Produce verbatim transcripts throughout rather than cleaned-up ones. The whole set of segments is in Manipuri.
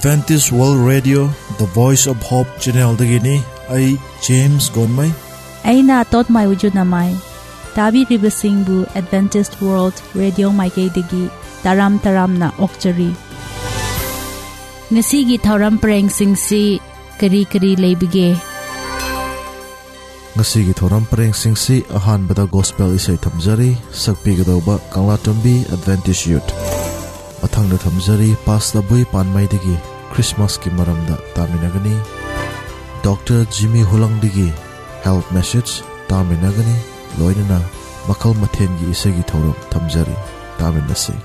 Adventist World Radio The Voice of Hope Channel dagini ai James Gonmai aina tot mai wujud namai tabi ribasingbu Adventist World Radio Maikay digi taram taram na okchari ngasi gi thoram preng singsi kari kari leibige ngasi gi thoram preng singsi ahan bada gospel isai thamjari sakpi gadoba Kanglatombi Adventist Youth athang na thamjari Pastor Bui Panmai digi Christmas ki maramda taminagani Doctor Jimmy Hulang digi health message taminagani loinana makal mathen gi isagi thoram thamjari taminasi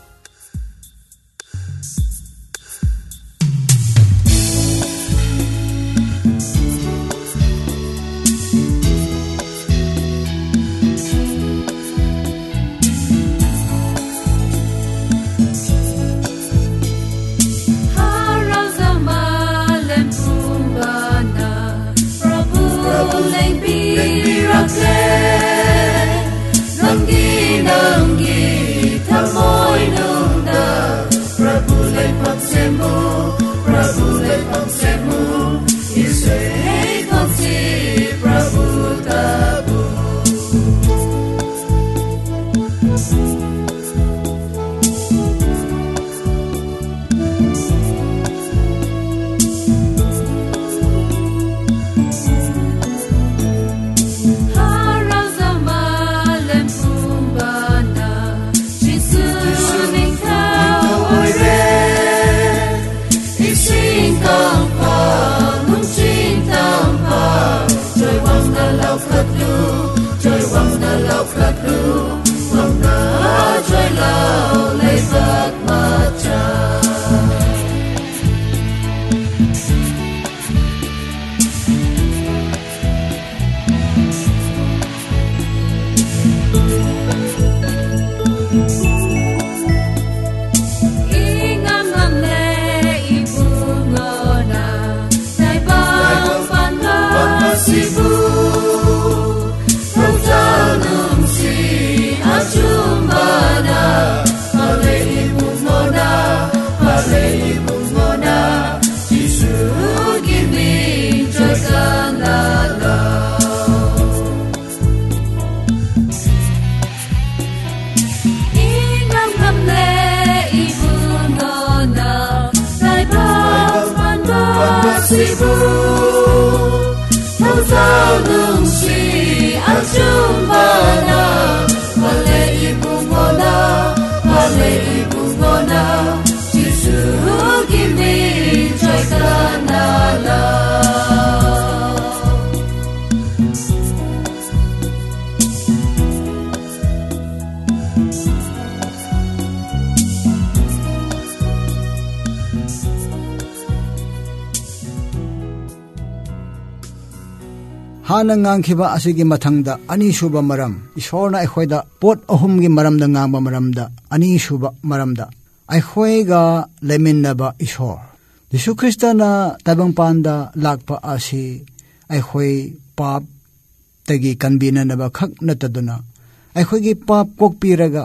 hana ngangkhiba asigi mathangda ani shuba maram ishorna aikhoida pot ahum gi maramda ngangba maramda ani shuba maramda aikhoiga leminnaba ishor Yesu Kristana tabang panda lakpa asi aikhoi pap tagi kanbina naba khak nataduna aikhoi gi pap kokpiraga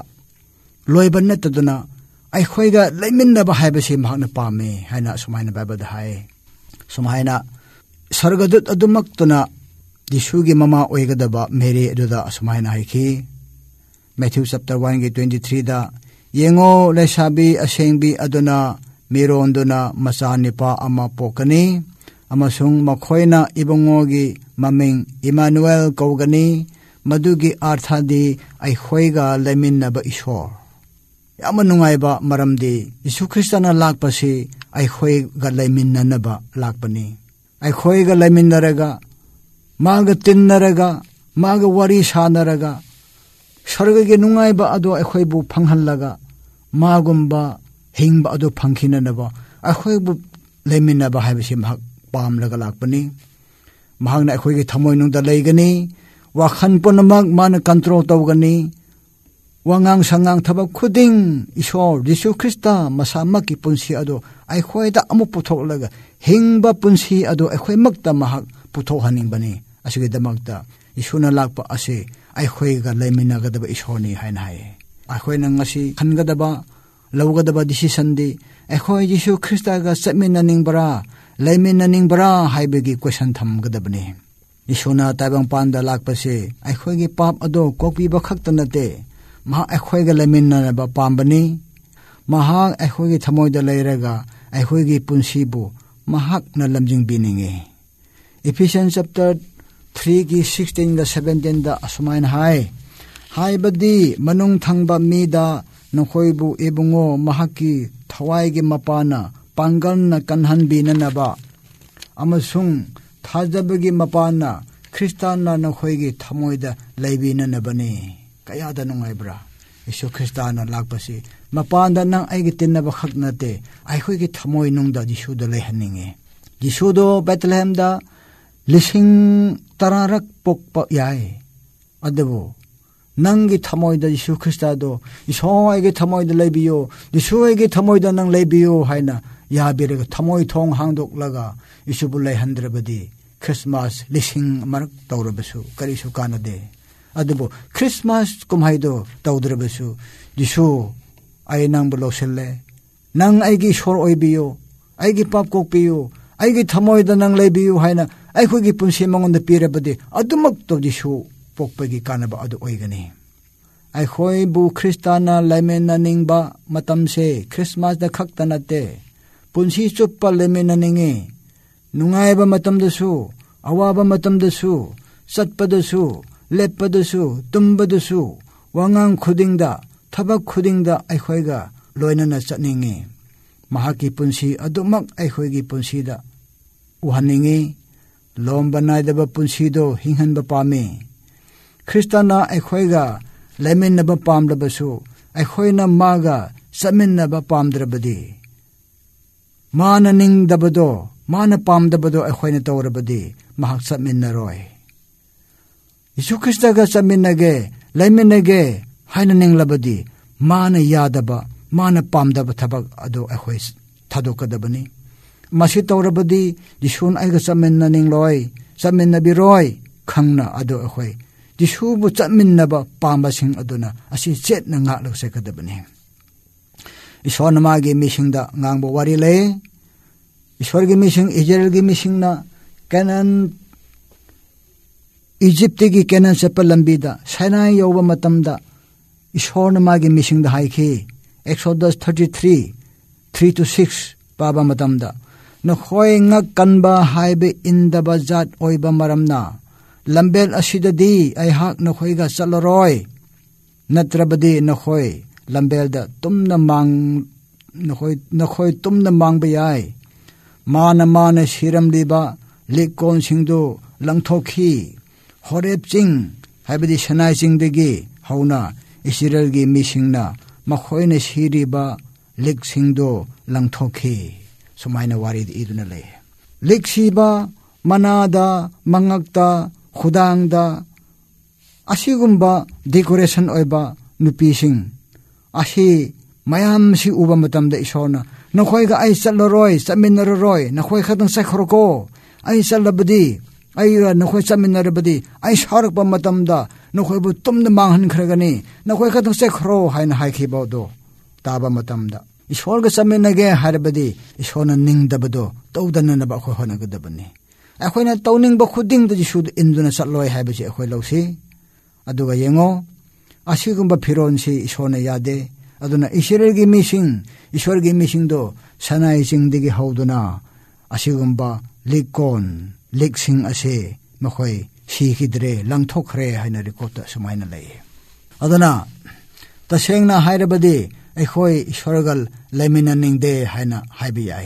loiban nataduna aikhoi ga leminnaba haibasi mahna pame haina sumaina bible da hai sumaina sargadut adumaktuna Yisugi mama oigadaba Mary aduda asumaina haiki Matthew chapter one gi twenty-three da yengo lesabi asengbi aduna mironduna macha nipa ama pokani amasung makhoina ibongogi maming Emmanuel kogani madugi arthadi aikhoiga leminnaba ishor yama nungaiba maramdi Yesu Kristana lakpasi aikhoiga leminnanaba lakpani aikhoiga leminnaraga maga tinnaraga maga wari sanaraga sargage nungaiba ado aikhoibu phanghallaga magumba hingba ado phangkhinanaba aikhoibu leminaba haibasi mahak pamlaga lakpani mahangna aikhoige thamoi nungda leigani wakhan punamak mana control tawgani wangang sangang thabak khuding ishor Yesu Krista masamaki punsi ado aikhoida amu putholaga hingba punsi ado aikhoi makta mahak puthokhaning bani asige damakta isuna lakpa ase aikhoi ga leminagadaba ishoni haina hai aikhoi na ngasi khangadaba ꯂꯧꯒꯗꯕ ꯗꯤꯁꯤꯁꯟꯗꯤ ꯑꯩꯈꯣꯏ ꯌꯤꯁꯨ ꯈ꯭ꯔꯤꯁꯇꯒ ꯆꯠꯃꯤꯟꯅꯅꯤꯡꯕ꯭ꯔꯥ ꯂꯩꯃꯤꯟꯅꯅꯤꯡꯕ꯭ꯔꯥ ꯍꯥꯏꯕꯒꯤ ꯀ꯭ꯋꯦꯁꯟ ꯊꯝꯒꯗꯕꯅꯤ꯫ ꯌꯤꯁꯨꯅ ꯇꯥꯏꯕꯪꯄꯥꯟꯗ ꯂꯥꯛꯄꯁꯦ ꯑꯩꯈꯣꯏꯒꯤ ꯄꯥꯞ ꯑꯗꯣ ꯀꯣꯛꯄꯤꯕ ꯈꯛꯇ ꯅꯠꯇꯦ, ꯃꯍꯥꯛ ꯑꯩꯈꯣꯏꯒ ꯂꯩꯃꯤꯟꯅꯅꯕ ꯄꯥꯝꯕꯅꯤ꯫ ꯃꯍꯥꯛ ꯑꯩꯈꯣꯏꯒꯤ ꯊꯃꯣꯏꯗ ꯂꯩꯔꯒ ꯑꯩꯈꯣꯏꯒꯤ ꯄꯨꯟꯁꯤꯕꯨ ꯃꯍꯥꯛꯅ ꯂꯝꯖꯤꯡꯕꯤꯅꯤꯡꯉꯤ꯫ ꯏꯐꯤꯁꯤꯌꯟ ꯆꯦꯞꯇꯔ ꯊ꯭ꯔꯤꯒꯤ ꯁꯤꯛꯁꯇꯤꯟꯒ ꯁꯚꯦꯟꯇꯤꯟꯗ ꯑꯁꯨꯃꯥꯏꯅ ꯍꯥꯏ, ꯍꯥꯏꯕꯗꯤ ꯃꯅꯨꯡ ꯊꯪꯕ ꯃꯤꯗ ꯅꯈꯣꯏꯕꯨ ꯏꯕꯨꯡꯉꯣ ꯃꯍꯥꯛꯀꯤ ꯊꯋꯥꯏꯒꯤ ꯃꯄꯥꯅ ꯄꯥꯡꯒꯜꯅ ꯀꯟꯍꯟꯕꯤꯅꯅꯕ ꯑꯃꯁꯨꯡ ꯊꯥꯖꯕꯒꯤ ꯃꯄꯥꯅ ꯈ꯭ꯔꯤꯁꯇꯥꯟꯅ ꯅꯈꯣꯏꯒꯤ ꯊꯃꯣꯏꯗ ꯂꯩꯕꯤꯅꯅꯕꯅꯤ꯫ ꯀꯌꯥꯗ ꯅꯨꯡꯉꯥꯏꯕ꯭ꯔꯥ! ꯌꯤꯁꯨ ꯈ꯭ꯔꯤꯁꯇꯥꯟꯅ ꯂꯥꯛꯄꯁꯤ ꯃꯄꯥꯟꯗ ꯅꯪ ꯑꯩꯒꯤ ꯇꯤꯟꯅꯕ ꯈꯛ ꯅꯠꯇꯦ, ꯑꯩꯈꯣꯏꯒꯤ ꯊꯃꯣꯏ ꯅꯨꯡꯗ ꯌꯤꯁꯨꯗ ꯂꯩꯍꯟꯅꯤꯡꯉꯤ꯫ ꯌꯤꯁꯨꯗꯣ ꯕꯦꯊꯂꯦꯍꯦꯝꯗ ꯂꯤꯁꯤꯡ ꯇꯔꯥꯔꯛ ꯄꯣꯛꯄ ꯌꯥꯏ, ꯑꯗꯨꯕꯨ ꯅꯪꯒꯤ ꯊꯃꯣꯏꯗ ꯌꯤꯁꯨ ꯈ꯭ꯔꯤꯁꯇꯗꯣ ꯏꯁꯣꯔ ꯑꯩꯒꯤ ꯊꯃꯣꯏꯗ ꯂꯩꯕꯤꯌꯨ, ꯌꯤꯁꯨ ꯑꯩꯒꯤ ꯊꯃꯣꯏꯗ ꯅꯪ ꯂꯩꯕꯤꯌꯨ ꯍꯥꯏꯅ ꯌꯥꯕꯤꯔꯒ ꯊꯃꯣꯏ ꯊꯣꯡ ꯍꯥꯡꯗꯣꯛꯂꯒ ꯌꯤꯁꯨꯕꯨ ꯂꯩꯍꯟꯗ꯭ꯔꯕꯗꯤ ꯈ꯭ꯔꯤꯁꯃꯥꯁ ꯂꯤꯁꯤꯡ ꯑꯃꯔꯛ ꯇꯧꯔꯕꯁꯨ ꯀꯔꯤꯁꯨ ꯀꯥꯟꯅꯗꯦ꯫ ꯑꯗꯨꯕꯨ ꯈ꯭ꯔꯤꯁꯃꯥꯁ ꯀꯨꯝꯍꯩꯗꯣ ꯇꯧꯗ꯭ꯔꯕꯁꯨ ꯌꯤꯁꯨ ꯑꯩ ꯅꯪꯕꯨ ꯂꯧꯁꯤꯜꯂꯦ, ꯅꯪ ꯑꯩꯒꯤ ꯏꯁꯣꯔ ꯑꯣꯏꯕꯤꯌꯨ, ꯑꯩꯒꯤ ꯄꯥꯞ ꯀꯣꯛꯄꯤꯌꯨ, ꯑꯩꯒꯤ ꯊꯃꯣꯏꯗ ꯅꯪ ꯂꯩꯕꯤꯌꯨ ꯍꯥꯏꯅ ꯑꯩꯈꯣꯏꯒꯤ ꯄꯨꯟꯁꯤ ꯃꯉꯣꯟꯗ ꯄꯤꯔꯕꯗꯤ ꯑꯗꯨꯃꯛꯇꯣ ꯌꯤꯁꯨ ꯄꯣꯛꯄꯒꯤ ꯀꯥꯟꯅꯕ ꯑꯗꯨ ꯑꯣꯏꯒꯅꯤ꯫ ꯑꯩꯈꯣꯏꯕꯨ ꯈ꯭ꯔꯤꯁꯇꯥꯟꯅ ꯂꯩꯃꯤꯟꯅꯅꯤꯡꯕ ꯃꯇꯝꯁꯦ ꯈ꯭ꯔꯤꯁꯃꯥꯁꯇ ꯈꯛꯇ ꯅꯠꯇꯦ, ꯄꯨꯟꯁꯤ ꯆꯨꯞꯄ ꯂꯩꯃꯤꯟꯅꯅꯤꯡꯉꯤ꯫ ꯅꯨꯡꯉꯥꯏꯕ ꯃꯇꯝꯗꯁꯨ, ꯑꯋꯥꯕ ꯃꯇꯝꯗꯁꯨ, ꯆꯠꯄꯗꯁꯨ, ꯂꯦꯞꯄꯗꯁꯨ, ꯇꯨꯝꯕꯗꯁꯨ, ꯋꯥꯉꯥꯡ ꯈꯨꯗꯤꯡꯗ, ꯊꯕꯛ ꯈꯨꯗꯤꯡꯗ ꯑꯩꯈꯣꯏꯒ ꯂꯣꯏꯅꯅ ꯆꯠꯅꯤꯡꯉꯤ꯫ ꯃꯍꯥꯛꯀꯤ ꯄꯨꯟꯁꯤ ꯑꯗꯨꯃꯛ ꯑꯩꯈꯣꯏꯒꯤ ꯄꯨꯟꯁꯤꯗ ꯎꯍꯟꯅꯤꯡꯉꯤ꯫ ꯂꯣꯝꯕ ꯅꯥꯏꯗꯕ ꯄꯨꯟꯁꯤꯗꯣ ꯍꯤꯡꯍꯟꯕ ꯄꯥꯝꯃꯤ꯫ ꯈ꯭ꯔꯤꯁꯇꯥꯟꯅ ꯑꯩꯈꯣꯏꯒ ꯂꯩꯃꯤꯟꯅꯕ ꯄꯥꯝꯂꯕꯁꯨ ꯑꯩꯈꯣꯏꯅ ꯃꯥꯒ ꯆꯠꯃꯤꯟꯅꯕ ꯄꯥꯝꯗ꯭ꯔꯕꯗꯤ, ꯃꯥꯅ ꯅꯤꯡꯗꯕꯗꯣ, ꯃꯥꯅ ꯄꯥꯝꯗꯕꯗꯣ ꯑꯩꯈꯣꯏꯅ ꯇꯧꯔꯕꯗꯤ ꯃꯍꯥꯛ ꯆꯠꯃꯤꯟꯅꯔꯣꯏ꯫ ꯌꯤꯁꯨ ꯈ꯭ꯔꯤꯁꯇꯒ ꯆꯠꯃꯤꯟꯅꯒꯦ, ꯂꯩꯃꯤꯟꯅꯒꯦ ꯍꯥꯏꯅ ꯅꯤꯡꯂꯕꯗꯤ ꯃꯥꯅ ꯌꯥꯗꯕ, ꯃꯥꯅ ꯄꯥꯝꯗꯕ ꯊꯕꯛ ꯑꯗꯨ ꯑꯩꯈꯣই ꯊꯥꯗꯣꯛꯀꯗꯕꯅꯤ꯫ ꯃꯁꯤ ꯇꯧꯔꯕꯗꯤ ꯌꯤꯁꯨꯅ ꯑꯩꯒ ꯆꯠꯃꯤꯟꯅꯅꯤꯡꯂꯣꯏ, ꯆꯠꯃꯤꯟꯅꯕꯤꯔꯣꯏ ꯈꯪꯅ ꯑꯗꯨ ꯑꯩꯈꯣꯏ ꯌꯤꯁꯨꯕꯨ ꯆꯠꯃꯤꯟꯅꯕ ꯄꯥꯝꯕꯁꯤꯡ ꯑꯗꯨꯅ ꯑꯁꯤ ꯆꯦꯠꯅ ꯉꯥꯛꯂꯒ ꯆꯠꯀꯗꯕꯅꯤ꯫ ꯏꯁꯣꯔꯅ ꯃꯥꯒꯤ ꯃꯤꯁꯤꯡꯗ ꯉꯥꯡꯕ ꯋꯥꯔꯤ ꯂꯩ꯫ ꯏꯁꯣꯔꯒꯤ ꯃꯤꯁꯤꯡ, ꯏꯖꯔꯦꯜꯒꯤ ꯃꯤꯁꯤꯡꯅ ꯀꯦꯅꯥꯟ ꯏꯖꯤꯞꯇꯒꯤ ꯀꯦꯅꯥꯟ ꯆꯠꯄ ꯂꯝꯕꯤꯗ ꯁꯥꯏꯅꯥꯏ ꯌꯧꯕ ꯃꯇꯝꯗ ꯏꯁꯣꯔꯅ ꯃꯥꯒꯤ ꯃꯤꯁꯤꯡꯗ ꯍꯥꯏꯈꯤ, Exodus thirty three three to six ꯄꯥꯕ ꯃꯇꯝꯗ, ꯅꯈꯣꯏ ꯉꯛ ꯀꯟꯕ ꯍꯥꯏꯕ ꯏꯟꯗꯕ ꯖꯥꯠ ꯑꯣꯏꯕ ꯃꯔꯝꯅ ꯂꯝꯕꯦꯜ ꯑꯁꯤꯗꯗꯤ ꯑꯩꯍꯥꯛ ꯅꯈꯣꯏꯒ ꯆꯠꯂꯔꯣꯏ, ꯅꯠꯇ꯭ꯔꯕꯗꯤ ꯅꯈꯣꯏ ꯂꯝꯕꯦꯜꯗ ꯇꯨꯝꯅ ꯃꯥꯡ ꯅꯈꯣꯏ ꯅꯈꯣꯏ ꯇꯨꯝꯅ ꯃꯥꯡꯕ ꯌꯥꯏ꯫ ꯃꯥꯅ ꯃꯥꯅ ꯁꯤꯔꯝꯂꯤꯕ ꯂꯤꯛꯀꯣꯟꯁꯤꯡꯗꯨ ꯂꯪꯊꯣꯛꯈꯤ꯫ ꯍꯣꯔꯦꯞ ꯆꯤꯡ ꯍꯥꯏꯕꯗꯤ ꯁꯅꯥꯏ ꯆꯤꯡꯗꯒꯤ ꯍꯧꯅ ꯏꯁꯔꯦꯜꯒꯤ ꯃꯤꯁꯤꯡꯅ ꯃꯈꯣꯏꯅ ꯁꯤꯔꯤꯕ ꯂꯤꯛꯁꯤꯡꯗꯨ ꯂꯪꯊꯣꯛꯈꯤ꯫ ꯁꯨꯃꯥꯏꯅ ꯋꯥꯔꯤꯗ ꯏꯗꯨꯅ ꯂꯩ꯫ ꯂꯤꯛ ꯁꯤꯕ ꯃꯅꯥꯗ, ꯃꯉꯛꯇ, ꯈꯨꯗꯥꯡꯗ ꯑꯁꯤꯒꯨꯝꯕ ꯗꯦꯀꯣꯔꯦꯁꯟ ꯑꯣꯏꯕ ꯅꯨꯄꯤꯁꯤꯡ ꯑꯁꯤ ꯃꯌꯥꯝꯁꯤ ꯎꯕ ꯃꯇꯝꯗ ꯏꯁꯣꯔꯅ ꯅꯈꯣꯏꯒ ꯑꯩ ꯆꯠꯂꯔꯣꯏ, ꯆꯠꯃꯤꯟꯅꯔꯔꯣꯏ, ꯅꯈꯣꯏ ꯈꯛꯇꯪ ꯆꯠꯈ꯭ꯔꯣꯀꯣ, ꯑꯩ ꯆꯠꯂꯕꯗꯤ, ꯑꯩꯒ ꯅꯈꯣꯏ ꯆꯠꯃꯤꯟꯅꯔꯕꯗꯤ ꯑꯩ ꯁꯥꯎꯔꯛꯄ ꯃꯇꯝꯗ ꯅꯈꯣꯏꯕꯨ ꯇꯨꯝꯅ ꯃꯥꯡꯍꯟꯈ꯭ꯔꯒꯅꯤ, ꯅꯈꯣꯏ ꯈꯛꯇꯪ ꯆꯠꯈ꯭ꯔꯣ ꯍꯥꯏꯅ ꯍꯥꯏꯈꯤꯕꯗꯣ ꯇꯥꯕ ꯃꯇꯝꯗ ꯏꯁꯣꯔꯒ ꯆꯠꯃꯤꯟꯅꯒꯦ ꯍꯥꯏꯔꯕꯗꯤ ꯏꯁꯣꯔꯅ ꯅꯤꯡꯗꯕꯗꯣ ꯇꯧꯗꯅꯅꯕ ꯑꯩꯈꯣꯏ ꯍꯣꯠꯅꯒꯗꯕꯅꯤ꯫ ꯑꯩꯈꯣꯏꯅ ꯇꯧꯅꯤꯡꯕ ꯈꯨꯗꯤꯡꯗ ꯌꯤꯁꯨꯗ ꯏꯟꯗꯨꯅ ꯆꯠꯂꯣꯏ ꯍꯥꯏꯕꯁꯤ ꯑꯩꯈꯣꯏ ꯂꯧꯁꯤ꯫ ꯑꯗꯨꯒ ꯌꯦꯡꯉꯣ, ꯑꯁꯤꯒꯨꯝꯕ ꯐꯤꯔꯣꯟꯁꯤ ꯏꯁꯣꯔꯅ ꯌꯥꯗꯦ꯫ ꯑꯗꯨꯅ ꯏꯁꯔꯦꯜꯒꯤ ꯃꯤꯁꯤꯡ, ꯏꯁꯣꯔꯒꯤ ꯃꯤꯁꯤꯡꯗꯣ ꯁꯅꯥꯏ ꯆꯤꯡꯗꯒꯤ ꯍꯧꯗꯨꯅ ꯑꯁꯤꯒꯨꯝꯕ ꯂꯤꯛꯀꯣꯟ, ꯂꯤꯛꯁꯤꯡ ꯑꯁꯤ ꯃꯈꯣꯏ ꯁꯤꯈꯤꯗ꯭ꯔꯦ, ꯂꯪꯊꯣꯛꯈ꯭ꯔꯦ ꯍꯥꯏꯅ ꯔꯦꯀꯣꯔꯠꯇ ꯁꯨꯃꯥꯏꯅ ꯂꯩ꯫ ꯑꯗꯨꯅ ꯇꯁꯦꯡꯅ ꯍꯥꯏꯔꯕꯗꯤ ꯑꯩꯈꯣꯏ ꯏꯁꯣꯔꯒ ꯂꯩꯃꯤꯟꯅꯅꯤꯡꯗꯦ ꯍꯥꯏꯅ ꯍꯥꯏꯕ ꯌꯥꯏ꯫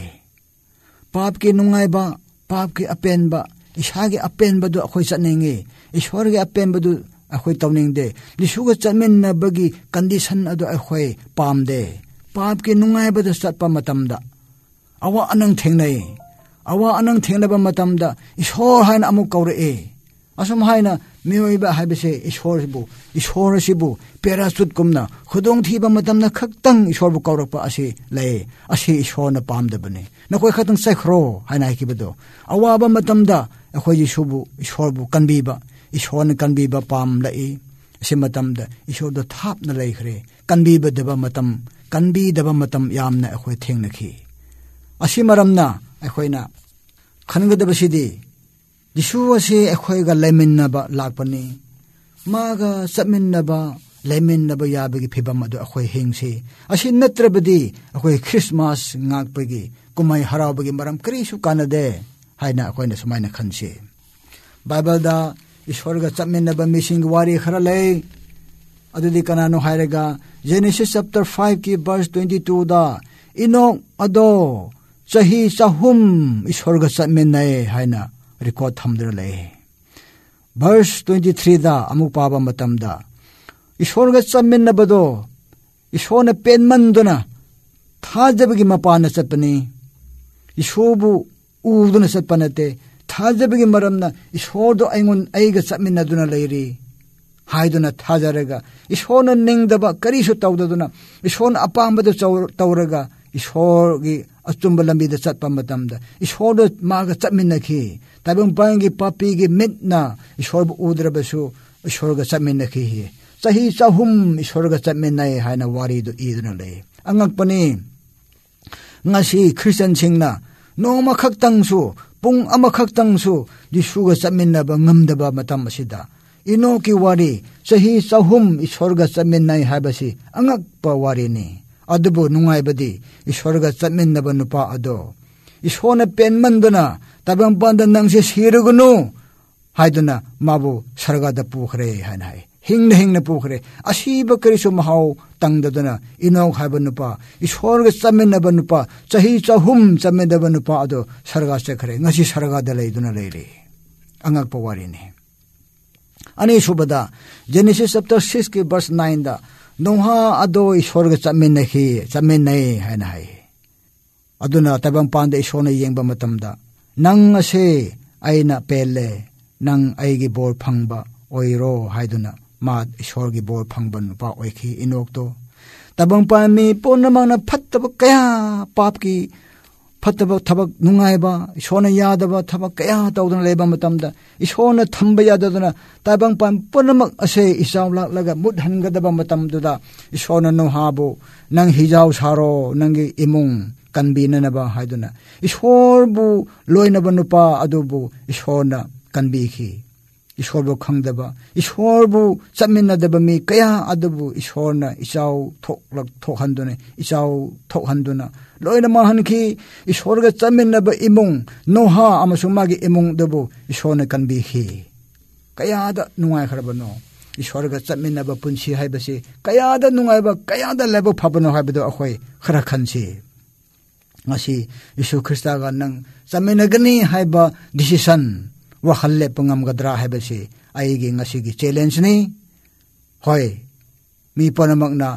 ꯄꯥꯞꯀꯤ ꯅꯨꯡꯉꯥꯏꯕ, ꯄꯥꯞꯀꯤ ꯑꯄꯦꯟꯕ, ꯏꯁꯥꯒꯤ ꯑꯄꯦꯟꯕꯗꯨ ꯑꯩꯈꯣꯏ ꯆꯠꯅꯤꯡꯉꯤ, ꯏꯁꯣꯔꯒꯤ ꯑꯄꯦꯟꯕꯗꯨ ꯑꯩꯈꯣꯏ ꯇꯧꯅꯤꯡꯗꯦ꯫ ꯌꯤꯁꯨꯒ ꯆꯠꯃꯤꯟꯅꯕꯒꯤ ꯀꯟꯗꯤꯁꯟ ꯑꯗꯨ ꯑꯩꯈꯣꯏ ꯄꯥꯝꯗꯦ꯫ ꯄꯥꯞꯀꯤ ꯅꯨꯡꯉꯥꯏꯕꯗ ꯆꯠꯄ ꯃꯇꯝꯗ ꯑꯋꯥ ꯑꯅꯪ ꯊꯦꯡꯅꯩ꯫ ꯑꯋꯥ ꯑꯅꯪ ꯊꯦꯡꯅꯕ ꯃꯇꯝꯗ ꯏꯁꯣꯔ ꯍꯥꯏꯅ ꯑꯃꯨꯛ ꯀꯧꯔꯛꯏ꯫ ꯑꯁꯨꯝ ꯍꯥꯏꯅ ꯃꯤꯑꯣꯏꯕ ꯍꯥꯏꯕꯁꯦ ꯏꯁꯣꯔꯕꯨ ꯏꯁꯣꯔ ꯑꯁꯤꯕꯨ ꯄꯦꯔꯥꯁꯨꯠꯀꯨꯝꯅ ꯈꯨꯗꯣꯡꯊꯤꯕ ꯃꯇꯝꯗ ꯈꯛꯇꯪ ꯏꯁꯣꯔꯕꯨ ꯀꯧꯔꯛꯄ ꯑꯁꯤ ꯂꯩ꯫ ꯑꯁꯤ ꯏꯁꯣꯔꯅ ꯄꯥꯝꯗꯕꯅꯤ꯫ ꯅꯈꯣꯏ ꯈꯛꯇꯪ ꯆꯠꯈ꯭ꯔꯣ ꯍꯥꯏꯅ ꯍꯥꯏꯈꯤꯕꯗꯣ, ꯑꯋꯥꯕ ꯃꯇꯝꯗ ꯑꯩꯈꯣꯏ ꯌꯤꯁꯨꯕꯨ ꯏꯁꯣꯔꯕꯨ ꯀꯟꯕꯤꯕ, ꯏꯁꯣꯔꯅ ꯀꯟꯕꯤꯕ ꯄꯥꯝꯂꯛꯏ꯫ ꯑꯁꯤ ꯃꯇꯝꯗ ꯏꯁꯣꯔꯗ ꯊꯥꯞꯅ ꯂꯩꯈ꯭ꯔꯦ ꯀꯟꯕꯤꯕꯗꯕ ꯃꯇꯝ ꯀꯟꯕꯤꯗꯕ ꯃꯇꯝ ꯌꯥꯝꯅ ꯑꯩꯈꯣꯏ ꯊꯦꯡꯅꯈꯤ ꯑꯁꯤ ꯃꯔꯝꯅ ꯑꯩꯈꯣꯏꯅ ꯈꯟꯒꯗꯕꯁꯤꯗꯤ ꯌꯤꯁꯨ ꯑꯁꯤ ꯑꯩꯈꯣꯏꯒ ꯂꯩꯃꯤꯟꯅꯕ ꯂꯥꯛꯄꯅꯤ ꯃꯥꯒ ꯆꯠꯃꯤꯟꯅꯕ ꯂꯩꯃꯤꯟꯅꯕ ꯌꯥꯕꯒꯤ ꯐꯤꯕꯝ ꯑꯗꯨ ꯑꯩꯈꯣꯏ ꯍꯤꯡꯁꯤ ꯑꯁꯤ ꯅꯠꯇ꯭ꯔꯕꯗꯤ ꯑꯩꯈꯣꯏ ꯈ꯭ꯔꯤꯁꯃꯥꯁ ꯉꯥꯛꯄꯒꯤ ꯀꯨꯝꯍꯩ ꯍꯔꯥꯎꯕꯒꯤ ꯃꯔꯝ ꯀꯔꯤꯁꯨ ꯀꯥꯟꯅꯗꯦ ꯍꯥꯏꯅ ꯑꯩꯈꯣꯏꯅ ꯁꯨꯃꯥꯏꯅ ꯈꯟꯁꯤ ꯕꯥꯏꯕꯜꯗ ꯏꯁꯣꯔꯒ ꯆꯠꯃꯤꯟꯅꯕ ꯃꯤꯁꯤꯡꯒꯤ ꯋꯥꯔꯤ ꯈꯔ ꯂꯩ ꯑꯗꯨꯗꯤ ꯀꯅꯥꯅꯣ ꯍꯥꯏꯔꯒ ꯖꯦꯅꯦꯁꯤꯁ ꯆꯦꯞꯇꯔ ꯐꯥꯏꯚ ꯀꯤ ꯚꯔꯁ ꯇ꯭ꯋꯦꯟꯇꯤ ꯇꯨꯗ ꯏꯅꯣꯛ ꯑꯗꯣ ꯆꯍꯤ ꯆꯍꯨꯝ ꯏꯁꯣꯔꯒ ꯆꯠꯃꯤꯟꯅꯩ ꯍꯥꯏꯅ ꯔꯦꯀꯣꯔꯠ ꯊꯝꯗꯨꯅ ꯂꯩ ꯚꯔꯁ ꯇ꯭ꯋꯦꯟꯇꯤ ꯊ꯭ꯔꯤꯗ ꯑꯃꯨꯛ ꯄꯥꯕ ꯃꯇꯝꯗ ꯏꯁꯣꯔꯒ ꯆꯠꯃꯤꯟꯅꯕꯗꯣ ꯏꯁꯣꯔꯅ ꯄꯦꯟꯃꯟꯗꯨꯅ ꯊꯥꯖꯕꯒꯤ ꯃꯄꯥꯟꯅ ꯆꯠꯄꯅꯤ ꯏꯁꯣꯔꯕꯨ ꯎꯗꯨꯅ ꯆꯠꯄ ꯅꯠꯇꯦ ꯊꯥꯖꯕꯒꯤ ꯃꯔꯝꯅ ꯏꯁꯣꯔꯗꯣ ꯑꯩꯉꯣꯟ ꯑꯩꯒ ꯆꯠꯃꯤꯟꯅꯗꯨꯅ ꯂꯩꯔꯤ ꯍꯥꯏꯗꯨꯅ ꯊꯥꯖꯔꯒ ꯏꯁꯣꯔꯅ ꯅꯤꯡꯗꯕ ꯀꯔꯤꯁꯨ ꯇꯧꯗꯗꯨꯅ ꯏꯁꯣꯔꯅ ꯑꯄꯥꯝꯕꯗꯨ ꯇꯧꯔꯒ ꯏꯁꯣꯔꯒꯤ ꯑꯆꯨꯝꯕ ꯂꯝꯕꯤꯗ ꯆꯠꯄ ꯃꯇꯝꯗ ꯏꯁꯣꯔꯗꯣ ꯃꯥꯒ ꯆꯠꯃꯤꯟꯅꯈꯤ ꯇꯥꯏꯕꯪꯄꯥꯟꯒꯤ ꯄꯥꯄꯤꯒꯤ ꯃꯤꯠꯅ ꯏꯁꯣꯔꯕꯨ ꯎꯗ꯭ꯔꯕꯁꯨ ꯏꯁꯣꯔꯒ ꯆꯠꯃꯤꯟꯅꯈꯤ ꯆꯍꯤ ꯆꯍꯨꯝ ꯏꯁꯣꯔꯒ ꯆꯠꯃꯤꯟꯅꯩ ꯍꯥꯏꯅ ꯋꯥꯔꯤꯗꯨ ꯏꯗꯨꯅ ꯂꯩ ꯑꯉꯛꯄꯅꯤ ꯉꯁꯤ ꯈ꯭ꯔꯤꯁꯇꯟꯁꯤꯡꯅ ꯅꯣꯡꯃ ꯈꯛꯇꯪꯁꯨ ꯄꯨꯡ ꯑꯃꯈꯛꯇꯪꯁꯨ ꯌꯤꯁꯨꯒ ꯆꯠꯃꯤꯟꯅꯕ ꯉꯝꯗꯕ ꯃꯇꯝ ꯑꯁꯤꯗ ꯏꯅꯣꯛꯀꯤ ꯋꯥꯔꯤ ꯆꯍꯤ ꯆꯍꯨꯝ ꯏꯁꯣꯔꯒ ꯆꯠꯃꯤꯟꯅꯩ ꯍꯥꯏꯕꯁꯤ ꯑꯉꯛꯄ ꯋꯥꯔꯤꯅꯤ ꯑꯗꯨꯕꯨ ꯅꯨꯡꯉꯥꯏꯕꯗꯤ ꯏꯁꯣꯔꯒ ꯆꯠꯃꯤꯟꯅꯕ ꯅꯨꯄꯥ ꯑꯗꯣ ꯏꯁꯣꯔꯅ ꯄꯦꯟꯃꯟꯗꯨꯅ ꯇꯥꯏꯕꯪꯄꯥꯟꯗ ꯅꯪꯁꯦ ꯁꯤꯔꯒꯅꯨ ꯍꯥꯏꯗꯨꯅ ꯃꯥꯕꯨ ꯁꯔꯒꯗ ꯄꯨꯈ꯭ꯔꯦ ꯍꯥꯏꯅ ꯍꯥꯏ ꯍꯤꯡꯅ ꯍꯤꯡꯅ ꯄꯨꯈ꯭ꯔꯦ ꯑꯁꯤꯕ ꯀꯔꯤꯁꯨ ꯃꯍꯥꯎ ꯇꯪꯗꯗꯨꯅ ꯏꯅꯣꯛ ꯍꯥꯏꯕ ꯅꯨꯄꯥ ꯏꯁꯣꯔꯒ ꯆꯠꯃꯤꯟꯅꯕ ꯅꯨꯄꯥ ꯆꯍꯤ ꯆꯍꯨꯝ ꯆꯠꯃꯤꯟꯅꯕ ꯅꯨꯄꯥ ꯑꯗꯣ ꯁꯔꯒ ꯆꯠꯈ꯭ꯔꯦ ꯉꯁꯤ ꯁꯔꯒꯗ ꯂꯩꯗꯨꯅ ꯂꯩꯔꯤ ꯑꯉꯛꯄ ꯋꯥꯔꯤꯅꯤ ꯑꯅꯤꯁꯨꯕꯗ ꯖꯦꯅꯦꯁꯤꯁ ꯆꯦꯞꯇꯔ ꯁꯤꯛꯁ ꯀꯤ ꯚꯔꯁ ꯅꯥꯏꯟꯗ ꯅꯣꯍꯥ ꯑꯗꯣ ꯏꯁꯣꯔꯒ ꯆꯠꯃꯤꯟꯅꯈꯤ ꯆꯠꯃꯤꯟꯅꯩ ꯍꯥꯏꯅ ꯍꯥꯏ ꯑꯗꯨꯅ ꯇꯥꯏꯕꯪꯄꯥꯟꯗ ꯏꯁꯣꯔꯅ ꯌꯦꯡꯕ ꯃꯇꯝꯗ ꯅꯪ ꯑꯁꯦ ꯑꯩꯅ ꯄꯦꯜꯂꯦ ꯅꯪ ꯑꯩꯒꯤ ꯕꯣꯔ ꯐꯪꯕ ꯑꯣꯏꯔꯣ ꯍꯥꯏꯗꯨꯅ ꯃꯥ ꯏꯁꯣꯔꯒꯤ ꯕꯣꯔ ꯐꯪꯕ ꯅꯨꯄꯥ ꯑꯣꯏꯈꯤ ꯏꯅꯣꯛꯇꯣ ꯇꯥꯏꯕꯪꯄꯥꯟ ꯃꯤ ꯄꯨꯝꯅꯃꯛꯅ ꯐꯠꯇꯕ ꯀꯌꯥ ꯄꯥꯞꯀꯤ ꯐꯠꯇꯕ ꯊꯕꯛ ꯅꯨꯡꯉꯥꯏꯕ ꯏꯁꯣꯔꯅ ꯌꯥꯗꯕ ꯊꯕꯛ ꯀꯌꯥ ꯇꯧꯗꯨꯅ ꯂꯩꯕ ꯃꯇꯝꯗ ꯏꯁꯣꯔꯅ ꯊꯝꯕ ꯌꯥꯗꯗꯨꯅ ꯇꯥꯏꯕꯪꯄꯥꯟ ꯄꯨꯝꯅꯃꯛ ꯑꯁꯦ ꯏꯆꯥꯎ ꯂꯥꯛꯂꯒ ꯃꯨꯠꯍꯟꯒꯗꯕ ꯃꯇꯝꯗꯨꯗ ꯏꯁꯣꯔꯅ ꯅꯣꯍꯥꯕꯨ ꯅꯪ ꯍꯤꯖꯥꯎ ꯁꯥꯔꯣ ꯅꯪꯒꯤ ꯏꯃꯨꯡ ꯀꯟꯕꯤꯅꯅꯕ ꯍꯥꯏꯗꯨꯅ ꯏꯁꯣꯔꯕꯨ ꯂꯣꯏꯅꯕ ꯅꯨꯄꯥ ꯑꯗꯨꯕꯨ ꯏꯁꯣꯔꯅ ꯀꯟꯕꯤꯈꯤ ꯏꯁꯣꯔꯕꯨ ꯈꯪꯗꯕ ꯏꯁꯣꯔꯕꯨ ꯆꯠꯃꯤꯟꯅꯗꯕ ꯃꯤ ꯀꯌꯥ ꯑꯗꯨꯕꯨ ꯏꯁꯣꯔꯅ ꯏꯆꯥꯎ ꯊꯣꯛꯂꯛ ꯊꯣꯛꯍꯟꯗꯨꯅ ꯏꯆꯥꯎ ꯊꯣꯛꯍꯟꯗꯨꯅ ꯂꯣꯏꯅ ꯃꯥꯡꯍꯟꯈꯤ ꯏꯁꯣꯔꯒ ꯆꯠꯃꯤꯟꯅꯕ ꯏꯃꯨꯡ ꯅꯣꯍꯥ ꯑꯃꯁꯨꯡ ꯃꯥꯒꯤ ꯏꯃꯨꯡꯗꯨꯕꯨ ꯏꯁꯣꯔꯅ ꯀꯟꯕꯤꯈꯤ ꯀꯌꯥꯗ ꯅꯨꯡꯉꯥꯏꯈ꯭ꯔꯕꯅꯣ ꯏꯁꯣꯔꯒ ꯆꯠꯃꯤꯟꯅꯕ ꯄꯨꯟꯁꯤ ꯍꯥꯏꯕꯁꯤ ꯀꯌꯥꯗ ꯅꯨꯡꯉꯥꯏꯕ ꯀꯌꯥꯗ ꯂꯥꯏꯕꯛ ꯐꯕꯅꯣ ꯍꯥꯏꯕꯗꯣ ꯑꯩꯈꯣꯏ ꯈꯔ ꯈꯟꯁꯤ ꯉꯁꯤ ꯌꯤꯁꯨ ꯈ꯭ꯔꯤꯁꯇꯒ ꯅꯪ ꯆꯠꯃꯤꯟꯅꯒꯅꯤ ꯍꯥꯏꯕ ꯗꯤꯁꯤꯁꯟ ꯋꯥꯈꯜ ꯂꯦꯞꯄ ꯉꯝꯒꯗ꯭ꯔꯥ ꯍꯥꯏꯕꯁꯤ ꯑꯩꯒꯤ ꯉꯁꯤꯒꯤ ꯆꯦꯂꯦꯟꯖꯅꯤ ꯍꯣꯏ ꯃꯤ ꯄꯨꯝꯅꯃꯛꯅ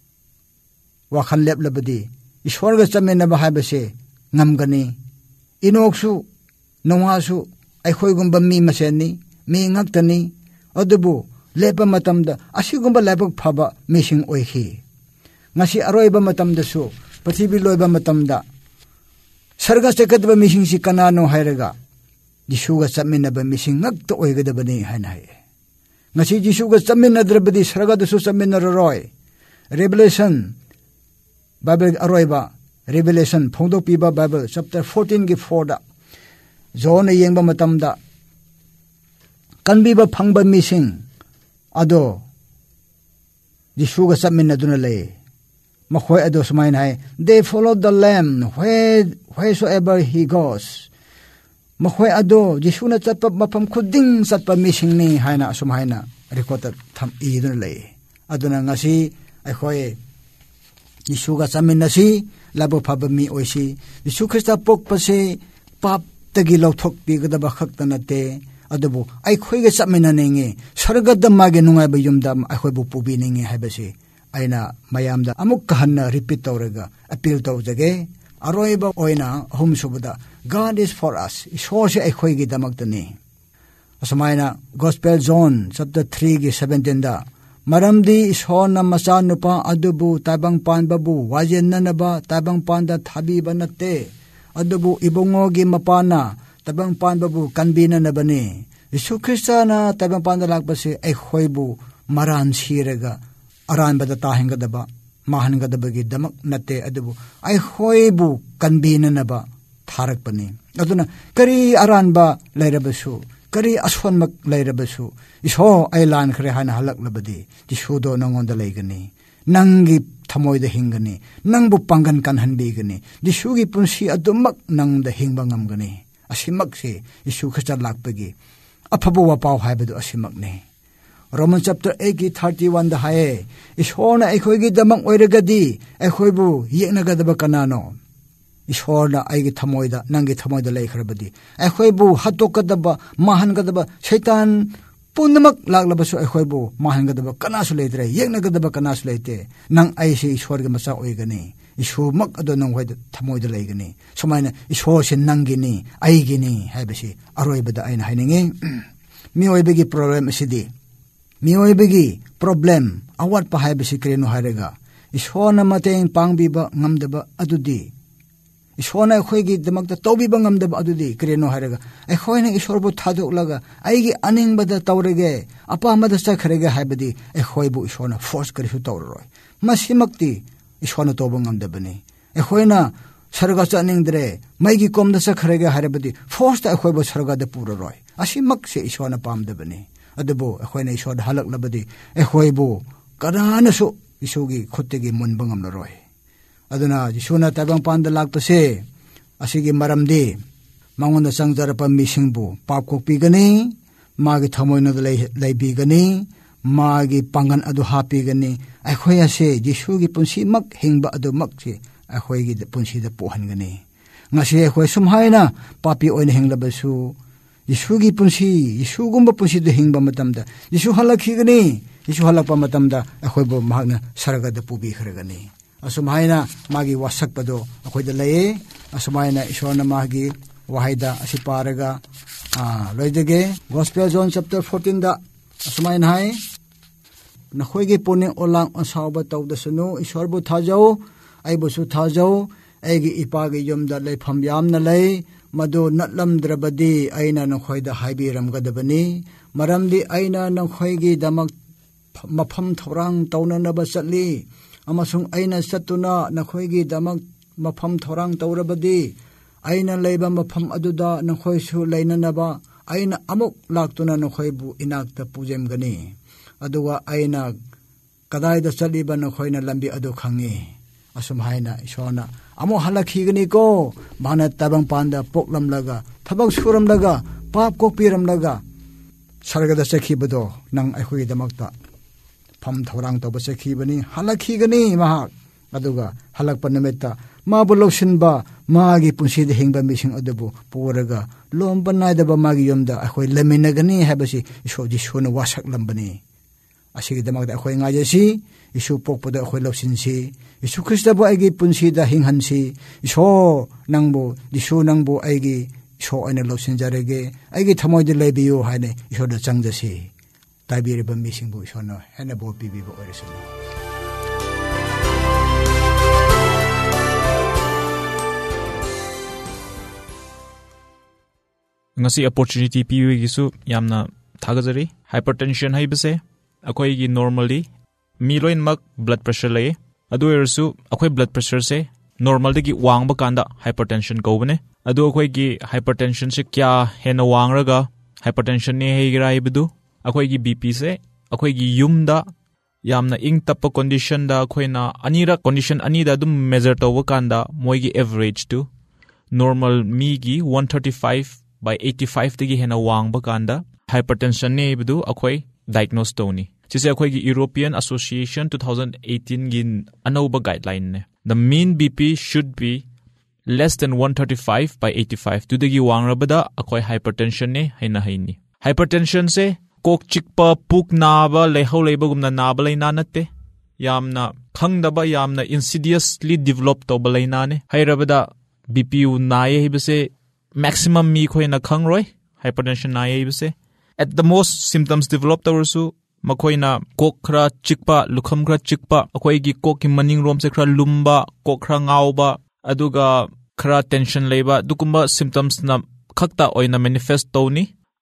ꯋꯥꯈꯜ ꯂꯦꯞꯂꯕꯗꯤ ꯏꯁꯣꯔꯒ ꯆꯠꯃꯤꯟꯅꯕ ꯍꯥꯏꯕꯁꯦ ꯉꯝꯒꯅꯤ ꯏꯅꯣꯛꯁꯨ ꯅꯣꯍꯥꯁꯨ ꯑꯩꯈꯣꯏꯒꯨꯝꯕ ꯃꯤ ꯃꯁꯦꯟꯅꯤ ꯃꯤ ꯉꯛꯇꯅꯤ ꯑꯗꯨꯕꯨ ꯂꯦꯞꯄ ꯃꯇꯝꯗ ꯑꯁꯤꯒꯨꯝꯕ ꯂꯥꯏꯕꯛ ꯐꯕ ꯃꯤꯁꯤꯡ ꯑꯣꯏꯈꯤ ꯉꯁꯤ ꯑꯔꯣꯏꯕ ꯃꯇꯝꯗꯁꯨ ꯄ꯭ꯔꯤꯊꯤꯕꯤ ꯂꯣꯏꯕ ꯃꯇꯝꯗ ꯁꯔꯒ ꯆꯠꯀꯗꯕ ꯃꯤꯁꯤꯡꯁꯤ ꯀꯅꯥꯅꯣ ꯍꯥꯏꯔꯒ ꯌꯤꯁꯨꯒ ꯆꯠꯃꯤꯟꯅꯕ ꯃꯤꯁꯤꯡ ꯉꯛꯇ ꯑꯣꯏꯒꯗꯕꯅꯤ ꯍꯥꯏꯅ ꯍꯥꯏꯌꯦ ꯉꯁꯤ ꯌꯤꯁꯨꯒ ꯆꯠꯃꯤꯟꯅꯗ꯭ꯔꯕꯗꯤ ꯁꯔꯒꯗꯁꯨ ꯆꯠꯃꯤꯟꯅꯔꯔꯣꯏ ꯔꯦꯚꯦꯂꯦꯁꯟ ꯕꯥꯏꯕꯜꯒꯤ ꯑꯔꯣꯏꯕ ꯔꯦꯚꯦꯂꯦꯁꯟ ꯐꯣꯡꯗꯣꯛꯄꯤꯕ ꯕꯥꯏꯕꯜ ꯆꯦꯞꯇꯔ ꯐꯣꯔꯇꯤꯟꯒꯤ ꯐꯣꯔꯗ ꯖꯣꯟꯅ ꯌꯦꯡꯕ ꯃꯇꯝꯗ ꯀꯟꯕꯤꯕ ꯐꯪꯕ ꯃꯤꯁꯤꯡ ꯑꯗꯣ ꯌꯤꯁꯨꯒ ꯆꯠꯃꯤꯟꯅꯗꯨꯅ ꯂꯩ ꯃꯈꯣꯏ ꯑꯗꯣ ꯁꯨꯃꯥꯏꯅ ꯍꯥꯏ ꯗꯦ ꯐꯣꯂꯣ ꯗ ꯂꯦꯝ wheresoever he goes ꯃꯈꯣꯏ ꯑꯗꯣ ꯌꯤꯁꯨꯅ ꯆꯠꯄ ꯃꯐꯝ ꯈꯨꯗꯤꯡ ꯆꯠꯄ ꯃꯤꯁꯤꯡꯅꯤ ꯍꯥꯏꯅ ꯑꯁꯨꯝꯍꯥꯏꯅ ꯔꯦꯀꯣꯔꯗ ꯊꯝ ꯏꯗꯨꯅ ꯂꯩ ꯑꯗꯨꯅ ꯉꯁꯤ ꯑꯩꯈꯣꯏ ꯌꯤꯁꯨꯒ ꯆꯠꯃꯤꯟꯅꯁꯤ ꯂꯥꯏꯕꯛ ꯐꯕ ꯃꯤ ꯑꯣꯏꯁꯤ ꯌꯤꯁꯨ ꯈ꯭ꯔꯤꯁꯇ ꯄꯣꯛꯄꯁꯦ ꯄꯥꯞꯇꯒꯤ ꯂꯧꯊꯣꯛꯄꯤꯒꯗꯕ ꯈꯛꯇ ꯅꯠꯇꯦ ꯑꯗꯨꯕꯨ ꯑꯩꯈꯣꯏꯒ ꯆꯠꯃꯤꯟꯅꯅꯤꯡꯉꯤ ꯁꯔꯒꯗ ꯃꯥꯒꯤ ꯅꯨꯡꯉꯥꯏꯕ ꯌꯨꯝꯗ ꯑꯩꯈꯣꯏꯕꯨ ꯄꯨꯕꯤꯅꯤꯡꯉꯤ ꯍꯥꯏꯕꯁꯤ ꯑꯩꯅ ꯃꯌꯥꯝꯗ ꯑꯃꯨꯛꯀ ꯍꯟꯅ ꯔꯤꯄꯤꯠ ꯇꯧꯔꯒ ꯑꯄꯤꯜ ꯇꯧꯖꯒꯦ ꯑꯔꯣꯏꯕ ꯑꯣꯏꯅ ꯑꯍꯨꯝꯁꯨꯕꯗ God is for us ꯏꯁꯣꯔꯁꯦ ꯑꯩꯈꯣꯏꯒꯤꯗꯃꯛꯇꯅꯤ ꯑꯁꯨꯃꯥꯏꯅ ꯒꯣꯁꯄꯦꯜ ꯖꯣꯟ ꯆꯦꯞꯇꯔ ꯊ꯭ꯔꯤꯒꯤ ꯁꯚꯦꯟꯇꯤꯟꯗ ꯃꯔꯝꯗꯤ ꯏꯁꯣꯔꯅ ꯃꯆꯥꯅꯨꯄꯥ ꯑꯗꯨꯕꯨ ꯇꯥꯏꯕꯪꯄꯥꯟꯕꯕꯨ ꯋꯥꯖꯦꯟꯅꯅꯕ ꯇꯥꯏꯕꯪꯄꯥꯟꯗ ꯊꯥꯕꯤꯕ ꯅꯠꯇꯦ ꯑꯗꯨꯕꯨ ꯏꯕꯨꯡꯉꯣꯒꯤ ꯃꯄꯥꯅ ꯇꯥꯏꯕꯪꯄꯥꯟꯕꯕꯨ ꯀꯟꯕꯤꯅꯅꯕꯅꯤ ꯌꯤꯁꯨ ꯈ꯭ꯔꯤꯁꯇꯅ ꯇꯥꯏꯕꯪꯄꯥꯟꯗ ꯂꯥꯛꯄꯁꯦ ꯑꯩꯈꯣꯏꯕꯨ maran siraga aran bada tahengadaba mahangadabagi damak nate adubu ai hoibu kanbinanaba tharakpani aduna kari aran ba lairabasu kari aswanmak lairabasu iso ai lan khre hana halak labadi jisudo nangonda laigani nangi thamoida hingani nangbu pangan kan hanbigani jisugi punsi adumak nangda hingba ngamgani asimak se isu khacha lakpagi apabu wa paw haibadu asimak ne Roman chapter eight thirty-one da hae ishona ekhoigi damang oiragadi ekhoibu yeknagadaba kanano ishona aigi thamoida nangi thamoida leikhrabadi ekhoibu hatokadaba mahangadaba shaitan punnamak laglabasu ekhoibu mahangadaba kanasu leitre yeknagadaba kanasu leite nang aisi ishorga macha oigani ishumak ado nang hoida thamoida leigani somaina ishose nangini aigini haibasi aroibada aina hainingi mi oibegi problem asidi miyoibegi problem awat pa haibasi kreno harega ishona mateng pangbiba ngamdaba adudi ishona khoigi damakta tawbiba ngamdaba adudi kreno harega ekhoina ishorbu thadolaga aigi aningbada tawrege apa amada sakhrege haibadi ekhoibu ishona force karisu tawroi masimakti ishona tawba ngamdabani ekhoina sarga chaningdre maigi komda sakhrege haribadi force ta ekhoibu sarga da puroroi asimak se ishona pamdabani adubo ekhoina ishod halak labadi ekhoibu kananasu isugi khutegi munbangam naroi aduna jisuna tabang panda lakpase asigi maramdi mangonda sangjarapa misingbu papkok pigani magi thamoina leibigani magi pangan adu hapigani ekhoya se jisugi punsi mak hingba adu mak se ekhoigi punsi da pohangani ngasi ekhoi sumhaina papi oina hinglabasu Yisugi punsi yisugumba punsi de hingba matamda yisu halakhigani yisu halakpa matamda akhoibo mahagna saragada pubi khragani asumhaina magi wasakpado akhoida laye asumaina ishona magi wahaida asiparaga a loidege gospel zone chapter fourteen da asumaina hai nakhoigi puning olang osawba tawdasunu ishorbu thajau aibusu thajau aigi ipagi yumda leifam yamna lei madu natlamdrabadi aina nokhoida haibiramgadabani maramdi aina nokhoigi damak mafam thorang taunanaba chatli amasung aina satuna nokhoigi damak mafam thorang taurabadi aina leiba mafam aduda nokhoisu leinanaba aina amuk laktuna nokhoibu inakta pujemgani aduwa aina kadaida chaliba nokhoina lambi adu khangi asum haina ishona amo halakhigani ko bhana tabang panda poklam laga thabak suram laga pap kokpiram laga sargada sekhibodo nang akhoi damakta pham thorang to basekhibani halakhigani maha aduga halakpa nameta ma boloshinba magi punsi de hingba mising adubu poraga lomba naidaba magi yomda akhoi laminagani habasi isoji sona wasak lambani asigi damakta akhoi ngajasi isu pokpoda akhoi lopsinsi isu krista bo aigi punsi da hinghansi iso nangbo disu nangbo aigi iso aina lopsinjarege aigi thamoi de lebiyo haine iso da changjasi taibire ba mising bo iso no hena bo pibi bo oresun ngasi opportunity piwi gisu yamna thagajari hypertension haibase akoi gi normally mi loin mak blood pressure lay adu ersu akoi blood pressure se normal degi wangba kanda hypertension ko bane adu akoi gi hypertension se kya hena wangraga hypertension ne heigira ibudu akoi gi bp se akoi gi yumda yamna ing tappa condition da khoina anira condition ani da dum measure to kanda moi gi average to normal mi gi one thirty-five by eighty-five degi hena wangba kanda hypertension ne ibudu akoi diagnose toni chise akoi gi European Association twenty eighteen gin anoba guideline ne the mean bp should be less than one thirty-five by eighty-five to degi wangrabada akoi hypertension ne haina haini hypertension se kok chikpa puk naba leho leba gumna naba leina natte yamna khangdaba yamna insidiously develop to balaina ne hairabada bp u nae hibase maximum mi khoina khangroi hypertension nae hibase at the most symptoms develop tawrsu makoina kok khra chikpa lukham khra chikpa akoi gi kok ki maning rom se khra lumba kok khra ngauba aduga khra tension leba dukumba symptoms na khakta oina manifest toni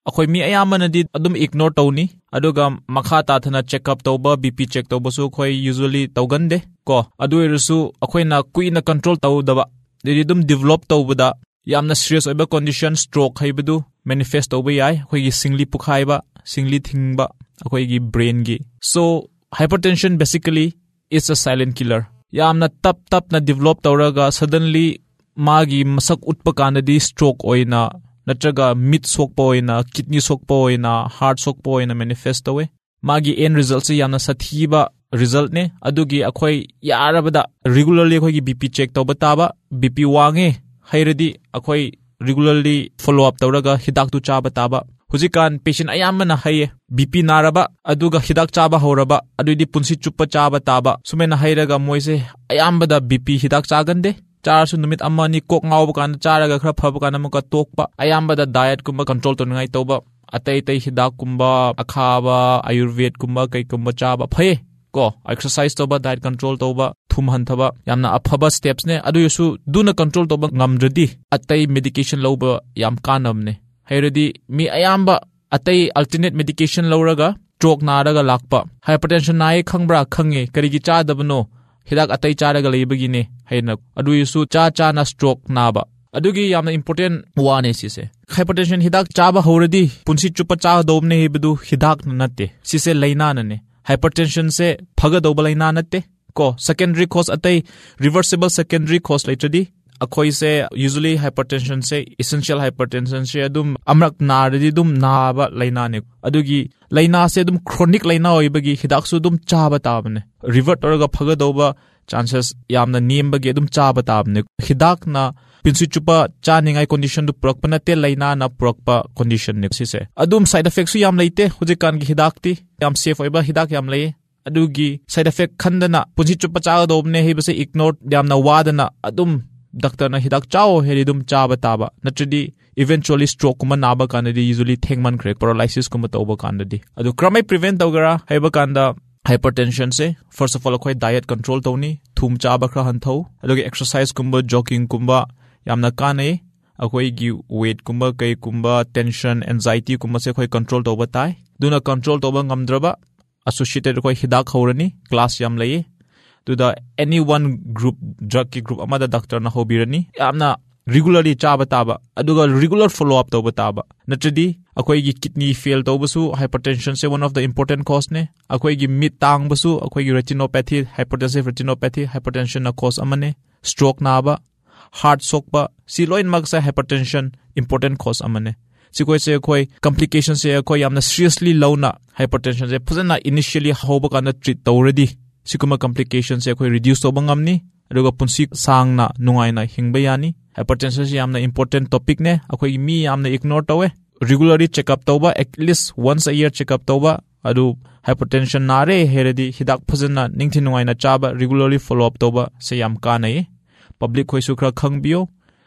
akhoi mi ayamanadi adum ignore tawni aduga makha ta thana check up tawba bp check tawba su khoi usually tawgande ko adu irisu akhoi na kuina control tawdaba didi dum develop tawbada yamna serious oiba condition stroke haibadu manifest tawba yai khoi gi singli pukhaiba singli thingba akhoi gi brain gi so hypertension basically is a silent killer yamna tap tap na develop tawraga suddenly magi masak utpa kanadi stroke oina natraga mid sokpa oina kidney sokpa oina heart sokpa oina manifest tawe magi end result se yamna sathiba result ne adugi akhoi yarabada regularly akhoi gi bp check tawba taba bp wange hairadi akhoi regularly follow up tawraga hidak tu chaba taba hujikan patient ayamana haye bp naraba aduga hidak chaba horaba adudi punsi chuppa chaba taba sumena hairaga moise ayambada bp hidak chagande charsu numit amani kok ngawba kan charaga khra phaba kan amka tokpa ayambada diet kumba control to ngai toba atai tai hidak kumba akhaba ayurved kumba kai kumba chaba phaye ko exercise toba diet control toba thum han thaba yamna aphaba steps ne adu yusu duna control toba ngamjadi atai medication loba yam kanam ne hairadi mi ayamba atai alternate medication lawraga stroke naraga lakpa hypertension nai khangbra khange karigi cha dabno hidak atai charaga leibagi ne haina adu yusu cha cha na stroke naba adugi yamna important one sise hypertension hidak chaba horadi punsi chupa cha dobne hebdu hidak natte sise laina nane hypertension se phaga doba laina natte ko secondary cause atai reversible secondary cause laitadi akhoi se usually hypertension se essential hypertension se adum amrak naradi dum naba laina ne adugi laina se dum chronic laina oibagi hidak su dum chaba tabne revert orga phaga doba chances yamna nembagi dum chaba tabne hidak na pinsu chupa chaningai condition du prokpana te laina na prokpa condition ne sise adum side effects su yam leite hujikan gi hidak ti yam safe oiba hidak yam lei adugi side effect khandana punsi chupa cha dobne hebase ignore yamna wadana adum doctor na hidak chao heridum chaba taba natridi eventually stroke kuma naba kanadi usually thengman crack paralysis kuma toba kanadi adu kramai prevent tawgara haiba kanda hypertension se first of all khoi diet control tawni thum chaba khra han thau adugi exercise kumba jogging kumba yamna kanai akhoi gi weight kumba kai kumba tension anxiety kumba se khoi control toba tai duna control toba ngamdraba associated khoi hidak horani class yam lai to the any one group drug ki group amada doctor na hobirani amna regularly chaba taba aduga regular follow up toba taba natridi akhoi gi kidney fail tobasu hypertension se one of the important cause ne akhoi gi mid tang basu akhoi gi retinopathy hypertensive retinopathy hypertension na cause amane stroke na ba heart sokpa si loin mag sa hypertension important cause amane sikoi se khoi complications se khoi amna seriously lowna hypertension se phajana initially hoba kana treat tawredi sikuma complications se khoi reduce toba ngamni aduga punsi sangna nungaina hingba yani hypertension se yamna important topic ne akhoi mi yamna ignore tawe regularly check up toba at least once a year check up toba adu hypertension nare heredi hidak phajana ningthi nungaina chaba regularly follow up toba se yam kanai public khoi su khra khangbio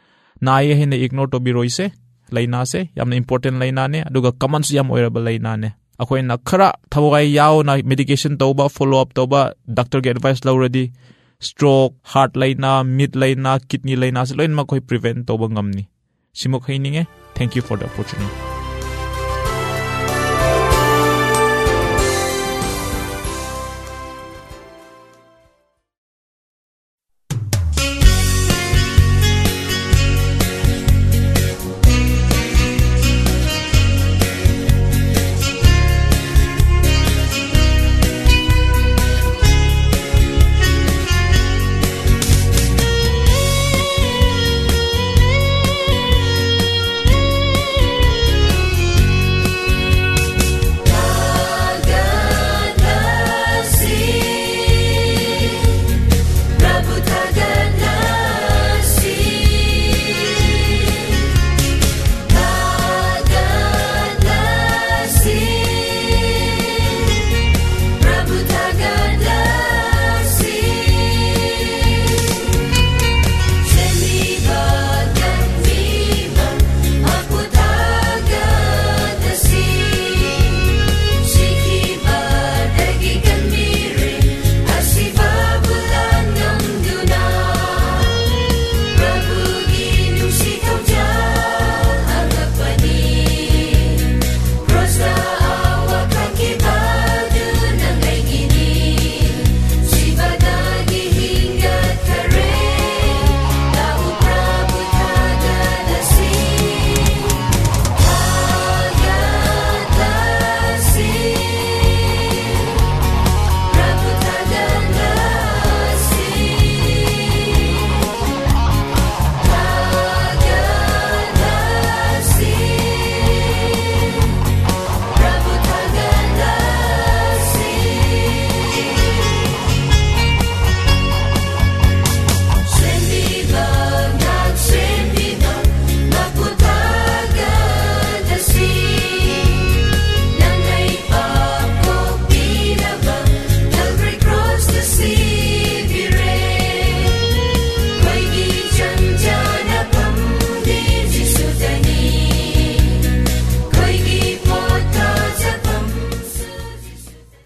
naye hene ignore to bi roise laina se yamna important laina ne aduga common su yam oirable laina ne akhoi na khara thawai yaw na medication toba follow up toba doctor ge advice lawredi stroke heart laina mid laina kidney laina se loin ma khoi prevent toba ngamni simok heininge thank you for the opportunity.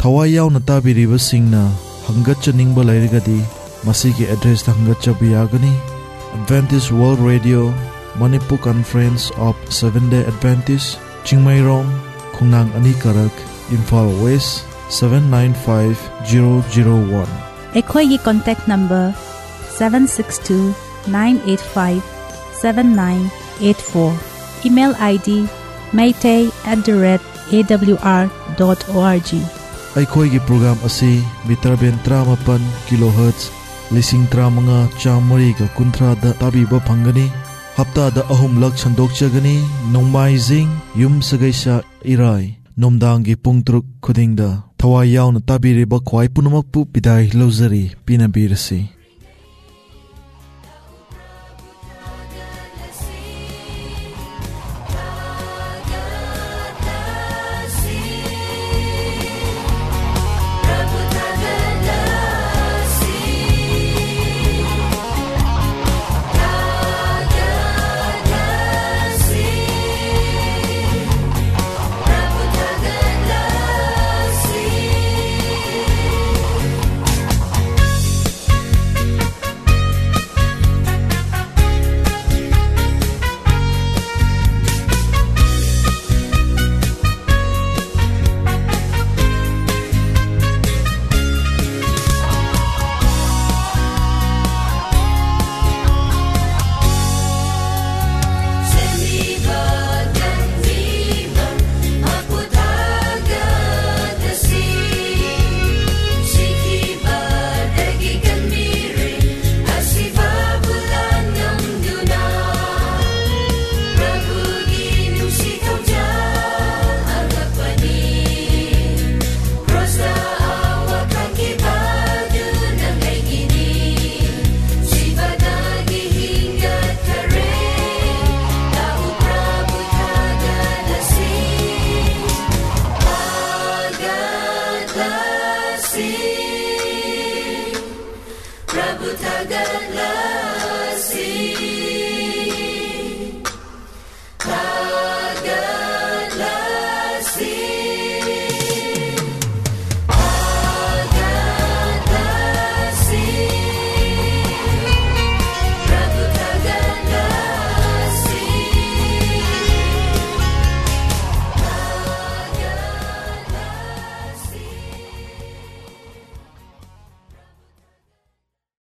Thawai yauna tabiribasingna hangatchaningba lairagadi masigi address ta hangatchabu yagani. Adventist World Radio, Manipur Conference of Seventh-day Adventists, Chingmairong, Khungnang Anikarak, Imphal West, seven nine five zero zero one. Ekhoigi contact number seven six two nine eight five seven nine eight four. Email I D maytay at the rate a w r dot org. Aikhoigi program asi mitar ben tramapan kilohertz lising tramanga chamari ka kuntra da tabi ba phangani. Hapta da ahum lak chandok chagani. Nongmaizing yum sagaisa irai nomdangi pungtruk khudingda thawai yauna tabiri ba khwai punamakpu bidai lozari pinabirasi. Prabhu Tagala